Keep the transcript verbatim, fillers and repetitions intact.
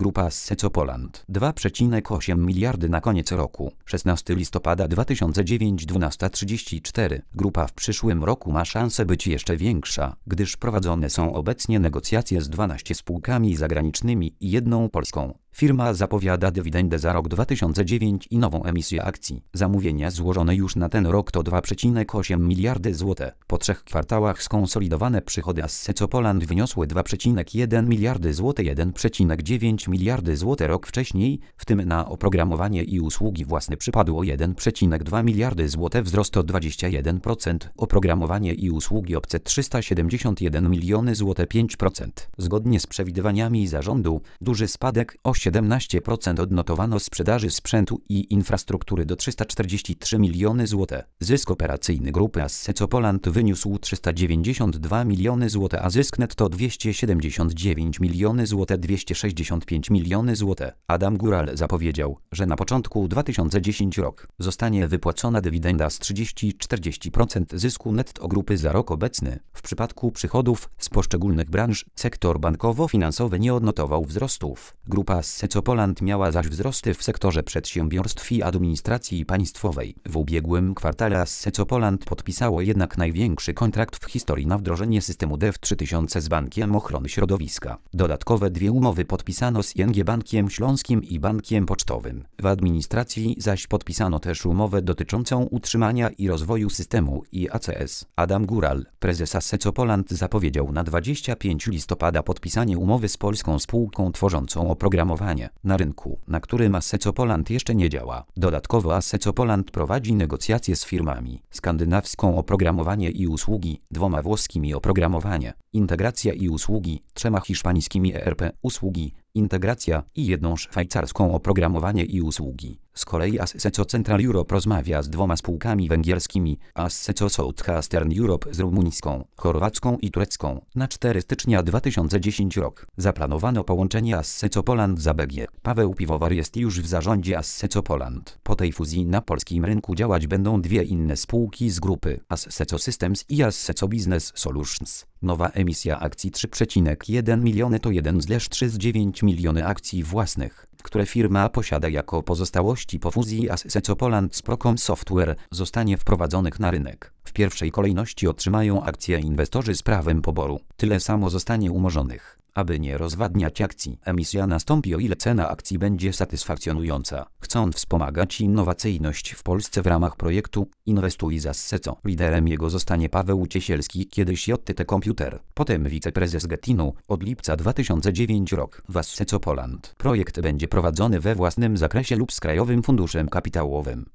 Grupa Asseco Poland dwa przecinek osiem miliardy na koniec roku. szesnastego listopada dwa tysiące dziewięć, dwunasta trzydzieści cztery. Grupa w przyszłym roku ma szansę być jeszcze większa, gdyż prowadzone są obecnie negocjacje z dwunastoma spółkami zagranicznymi i jedną polską. Firma zapowiada dywidendę za rok dwa tysiące dziewięć i nową emisję akcji. Zamówienia złożone już na ten rok to dwa przecinek osiem miliardy złotych. Po trzech kwartałach skonsolidowane przychody Asseco Poland wyniosły dwa przecinek jeden miliardy złotych, jeden przecinek dziewięć miliardy złotych rok wcześniej, w tym na oprogramowanie i usługi własne przypadło jeden przecinek dwa miliardy złotych, wzrost o dwadzieścia jeden procent, oprogramowanie i usługi obce trzysta siedemdziesiąt jeden miliony złotych, pięć procent. Zgodnie z przewidywaniami zarządu, duży spadek o siedemnaście procent odnotowano sprzedaży sprzętu i infrastruktury do trzysta czterdzieści trzy miliony złotych. Zysk operacyjny grupy Asseco Poland wyniósł trzysta dziewięćdziesiąt dwa miliony złotych, a zysk netto dwieście siedemdziesiąt dziewięć miliony złotych, dwieście sześćdziesiąt pięć miliony złotych. Adam Góral zapowiedział, że na początku dwa tysiące dziesiątego roku zostanie wypłacona dywidenda z trzydzieści do czterdziestu procent zysku netto grupy za rok obecny. W przypadku przychodów z poszczególnych branż sektor bankowo-finansowy nie odnotował wzrostów. Grupa Asseco Poland miała zaś wzrosty w sektorze przedsiębiorstw i administracji państwowej. W ubiegłym kwartale Asseco Poland podpisało jednak największy kontrakt w historii na wdrożenie systemu D E V trzy tysiące z Bankiem Ochrony Środowiska. Dodatkowe dwie umowy podpisano z I N G Bankiem Śląskim i Bankiem Pocztowym. W administracji zaś podpisano też umowę dotyczącą utrzymania i rozwoju systemu I A C S. Adam Góral, prezes Asseco Poland, zapowiedział na dwudziestego piątego listopada podpisanie umowy z polską spółką tworzącą oprogramowanie na rynku, na którym Asseco Poland jeszcze nie działa. Dodatkowo Asseco Poland prowadzi negocjacje z firmami skandynawską oprogramowanie i usługi, dwoma włoskimi oprogramowanie, integracja i usługi, trzema hiszpańskimi E R P usługi, integracja i jedną szwajcarską oprogramowanie i usługi. Z kolei Asseco Central Europe rozmawia z dwoma spółkami węgierskimi, Asseco Southeastern Europe z rumuńską, chorwacką i turecką. Na czwartego stycznia dwa tysiące dziesiątego roku zaplanowano połączenie Asseco Poland z A B G. Paweł Piwowar jest już w zarządzie Asseco Poland. Po tej fuzji na polskim rynku działać będą dwie inne spółki z grupy, Asseco Systems i Asseco Business Solutions. Nowa emisja akcji trzy przecinek jeden miliony to jeden przecinek trzy dziewięć miliony akcji własnych, które firma posiada jako pozostałości po fuzji Asseco Poland z Procom Software, zostanie wprowadzonych na rynek. W pierwszej kolejności otrzymają akcje inwestorzy z prawem poboru. Tyle samo zostanie umorzonych. Aby nie rozwadniać akcji, emisja nastąpi, o ile cena akcji będzie satysfakcjonująca. Chcąc wspomagać innowacyjność w Polsce w ramach projektu Inwestuj z Asseco, liderem jego zostanie Paweł Ciesielski, kiedyś J T T Computer, potem wiceprezes Getinu, od lipca dwa tysiące dziewiątego roku w Asseco Poland. Projekt będzie prowadzony we własnym zakresie lub z Krajowym Funduszem Kapitałowym.